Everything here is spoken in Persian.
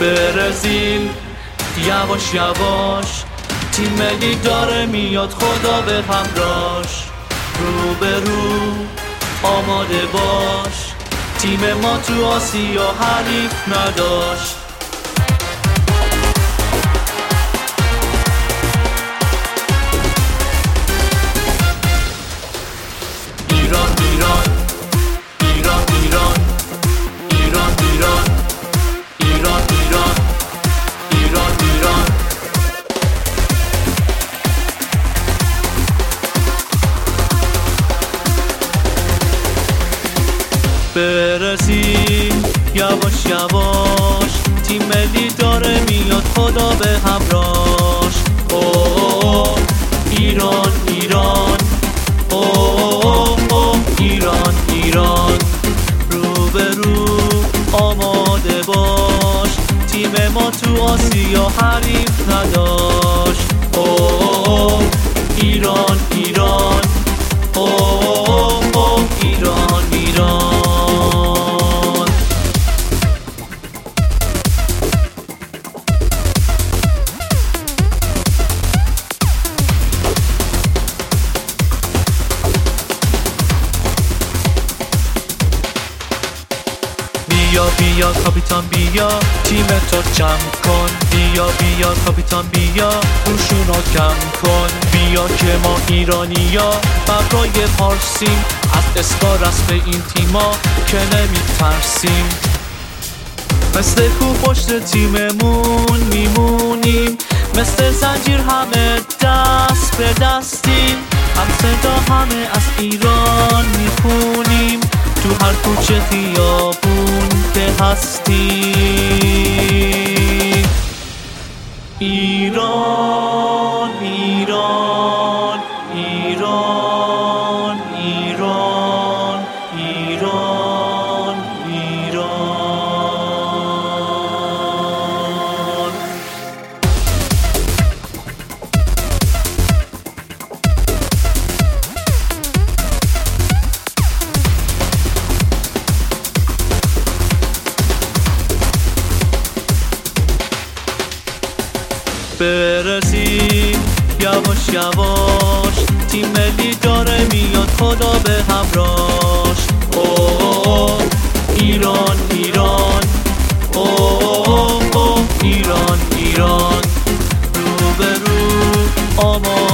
برزیل یواش یواش تیم ملی داره میاد، خدا به همراش. رو به رو آماده باش، تیم ما تو آسیا حریف نداشت. ایران ایران ایران ایران ایران ایران ایران ایران ایران ایران. برزیل یواش یواش تیم ملی داره میاد، خدا به همراش. اوه ایران ایران، اوه ایران ایران. رو به رو آماده باش، تیم ما تو آسیا حریف نداشت. اوه ایران ایران، اوه ایران ایران. بیا بیا کاپیتان بیا، تیم تو جمع کن. بیا بیا کاپیتان بیا، روشونو کم کن. بیا که ما ایرانیا بقای پارسیم، از اسکار است به این تیما که نمی ترسیم. مثل کو پشت تیممون میمونیم، مثل زنجیر همه دست به دستیم. هم صدا همه از ایران میخونیم، تو هر کوچه خیابون که هستیم. ایران ایران ایران ایران ایران ایران. برزیل یواش یواش تیم ملی داره میاد، خدا به همراش. اوه ایران ایران، اوه ایران ایران. رو به رو آماده